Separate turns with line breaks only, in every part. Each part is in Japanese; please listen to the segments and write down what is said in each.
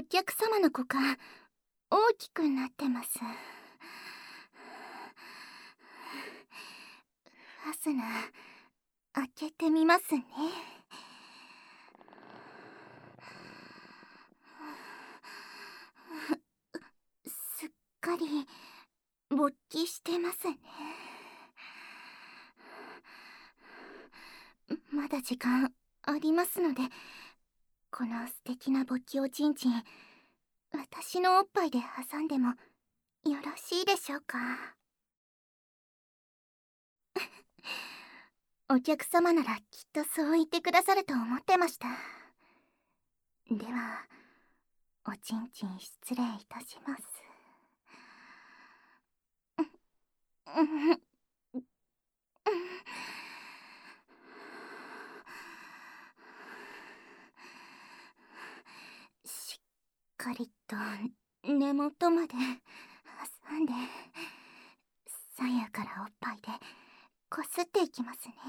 客様の股間大きくなってます。ファスナー開けてみますね。すっかり勃起してますね。まだ時間ありますので、この素敵な勃起おちんちん、私のおっぱいで挟んでもよろしいでしょうか。お客様ならきっとそう言ってくださると思ってました。では、おちんちん失礼いたします。しっかりと根元まで挟んで、左右からおっぱいでこすっていきますね。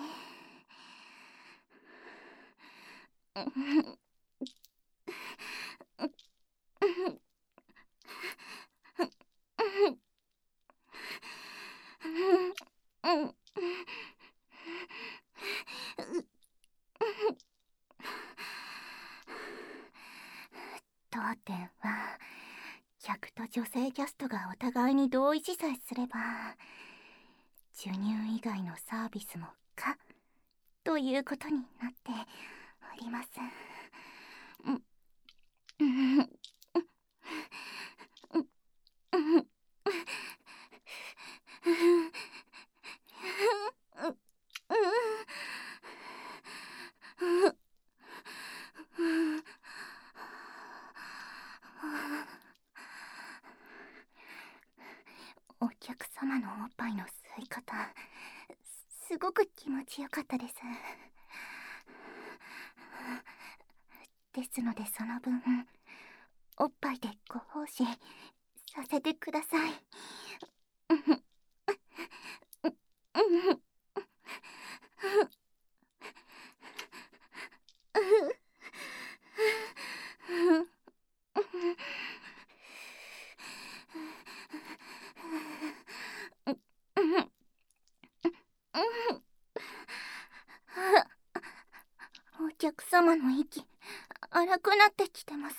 当店は客と女性キャストがお互いに同意しさえすれば授乳以外のサービスも可ということになっております。お客様のおっぱいの吸い方、すごく気持ちよかったです。ですのでその分、おっぱいでご奉仕させてください。お客様の息荒くなってきてます。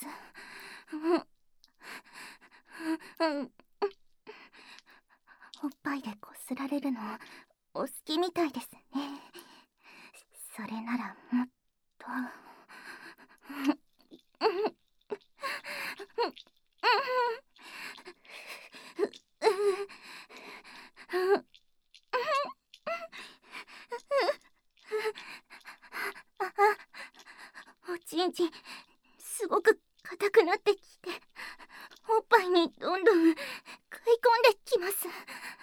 おっぱいでこすられるのお好きみたいですね。それならもっとおちんちんすごく硬くなってきて、おっぱいにどんどん食い込んできます。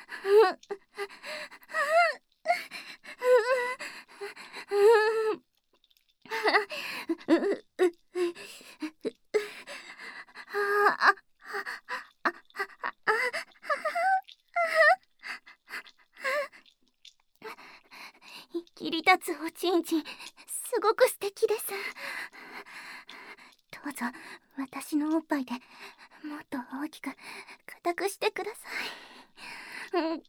切り立つおちんちんすごく素敵です。どうぞ私のおっぱいでもっと大きく硬くしてください。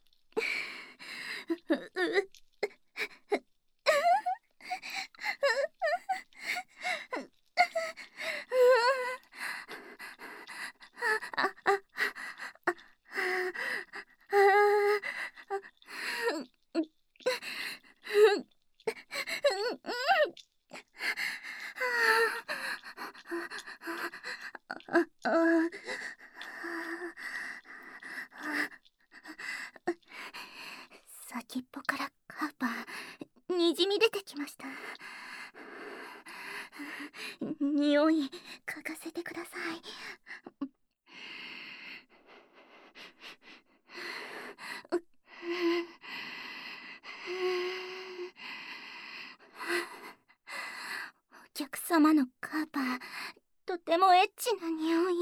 先っぽからカーパーにじみ出てきました。匂い嗅がせてください。お客様のカーパーとてもエッチな匂い。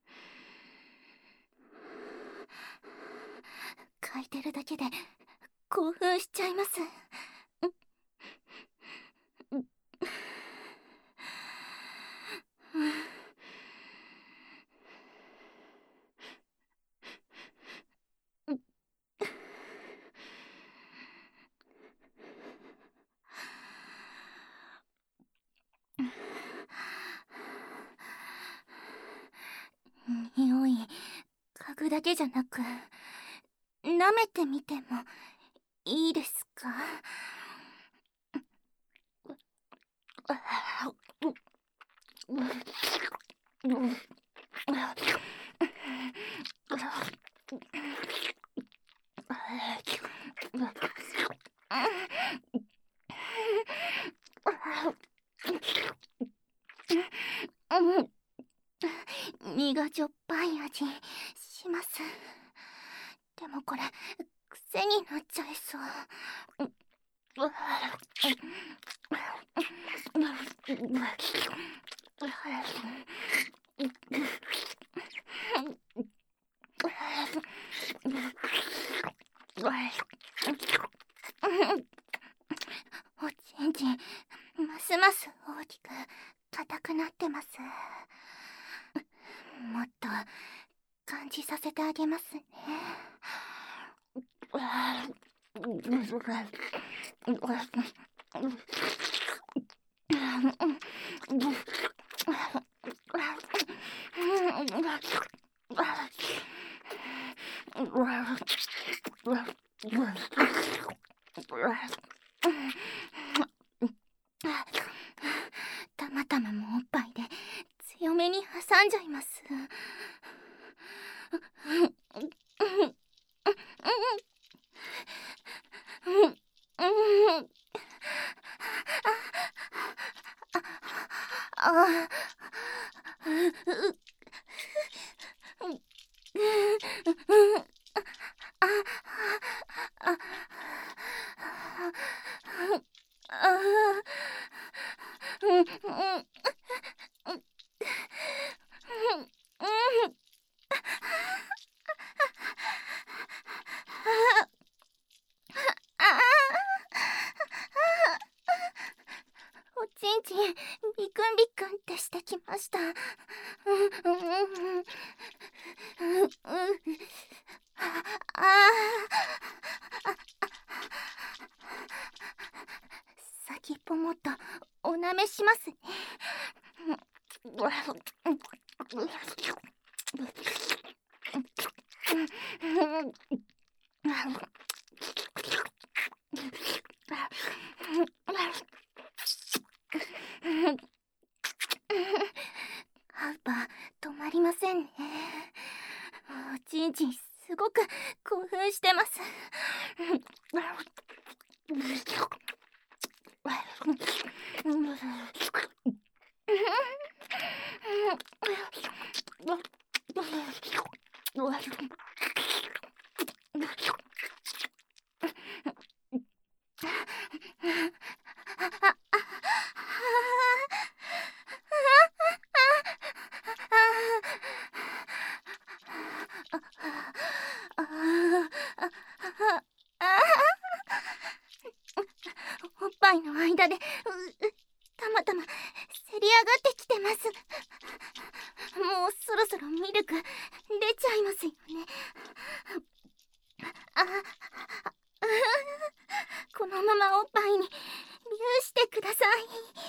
嗅いでるだけで興奮しちゃいます。匂い嗅ぐだけじゃなく舐めてみてもいいですか？身がしょっぱい味します。でもこれ癖になっちゃいそう。おちんちんますます大きく硬くなってます。もっと感じさせてあげますね。たまたまもおっぱいで強めに挟んじゃいます。おちんちんビクンビクンってしてきました。先っぽもっとおなめしますね。ハウパー止まりませんね。おちんちんすごく興奮してます。おっぱいの間でたまたませり上がってきてます。もうそろそろミルク出ちゃいますよね。このままおっぱいに流してください。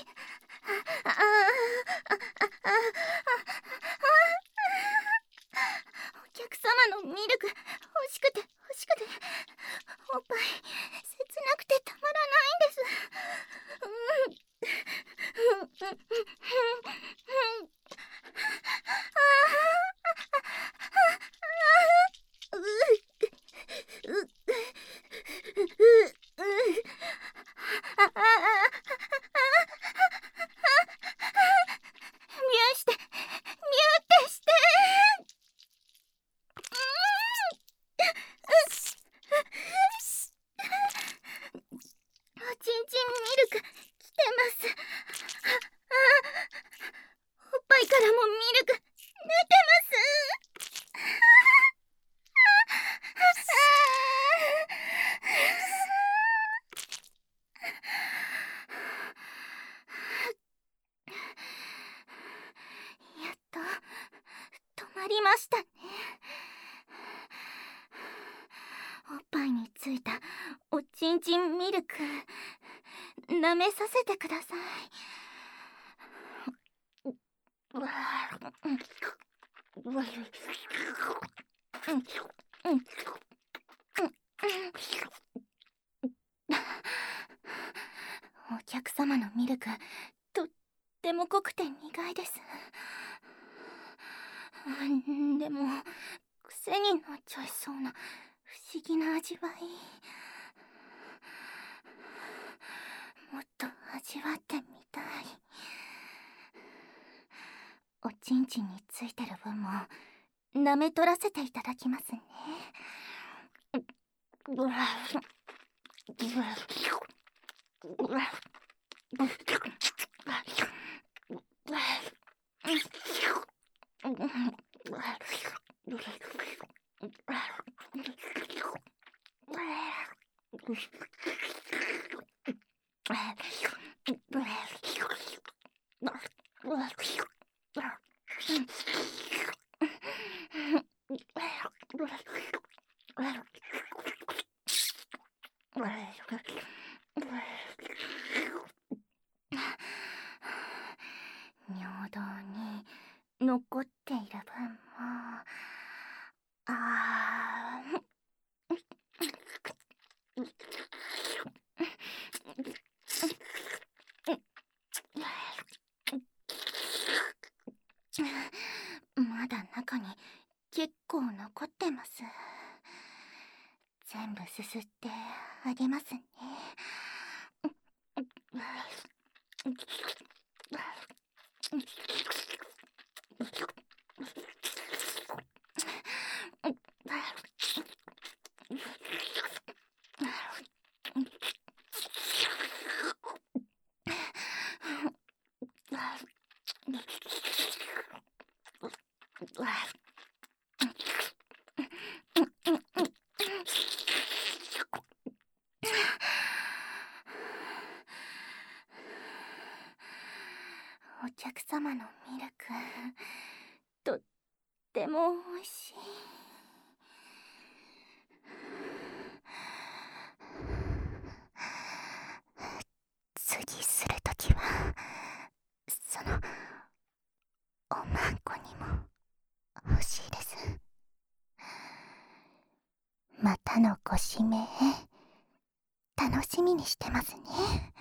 お客様のミルク欲しくて欲しくて、おっぱい切なくてたまらないんです。してミューってしておちんちんミルク来てます。おっぱいからもミルク出てます。 ありましたね。おっぱいについたおちんちんミルク舐めさせてください。お客様のミルクとっても濃くて苦いです。でも癖になっちゃいそうな不思議な味わい。もっと味わってみたい。おちんちんについてる分も舐め取らせていただきますね。尿道に残っている分もまだ中に結構残ってます。全部すすってあげますね。お客様のミルクとっても美味しい。次するときはそのおまんこにも欲しいです。またのご指名楽しみにしてますね。